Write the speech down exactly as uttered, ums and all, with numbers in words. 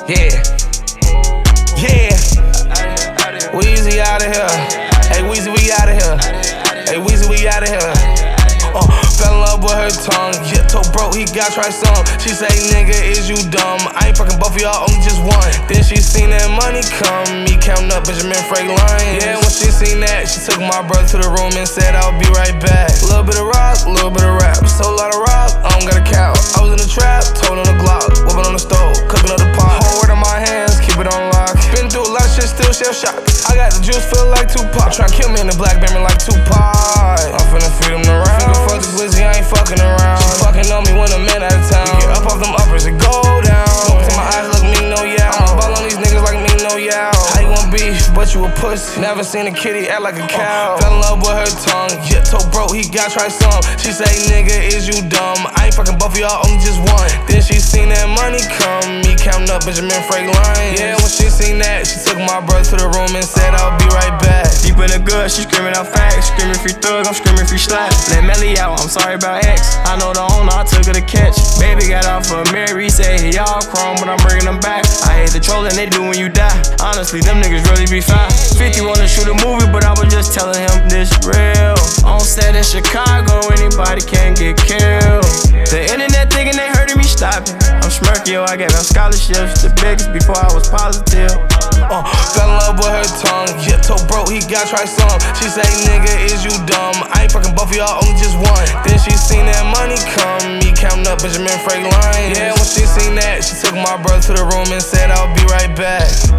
Yeah. Yeah. Weezy out of here. Hey, Weezy, we out of here. Hey, Weezy, we out of here. Uh, fell in love with her tongue. Yeah, told bro he got try some. She say, nigga, is you dumb? I ain't fucking both of y'all, only just one. Then she seen that money come. Me counting up Benjamin Franklin. Yeah, when she seen that, she took my brother to the room and said, I'll be right back. Little bit of rock, little bit of rap. So a lot of rock, I don't got a cow. I was in the trap, told on the Glock, whipping on the stove, cooking up the pot. Whole word in my hands, keep it on lock. Been through a lot of shit, still shell shock. I got the juice, feel like Tupac. Try to kill me in the black Bentley like Tupac. I'm finna feed him the round. Finna fuck the glizzy, I ain't fucking around. She fucking on me when I'm in out of town. We get up off them uppers and go down. Smoke till my eyes look me, no yeah. I'ma ball on these niggas like me, no yeah. How you want beef, but you a pussy. Never seen a kitty act like a cow. Fell in love with her tongue. Yeah, told bro he got try some. She say, nigga, is you dumb? I ain't fucking both of y'all, only just one. Then she seen that money come. Me counting up Benjamin Franklin. Yeah, when she seen that, she took my brother to the room and said, I'll be right back. Deep in the good, she screaming out facts. Screaming free thug, I'm screaming free slap. Let Melly out, I'm sorry about X. I know the owner, I took her to catch. Baby got off of Mary, said he all chrome, but I'm bringing them back. I hate the trolling they do when you die. Honestly, them niggas really be fine. fifty wanna shoot a movie, but I was just telling him this real. On set in Chicago, anybody can get killed. The internet thinking they hurting me, stop it. I'm smirky, yo, I gave them scholarships, the biggest before I was positive. Uh, fell in love with her tongue. Yeah, told bro he got try some. She say, nigga, is you dumb? I ain't fucking both of y'all, only just one. Then she seen that money come. Me counting up Benjamin Franklin. Yeah, when she seen that, she took my brother to the room and said, I'll be right back.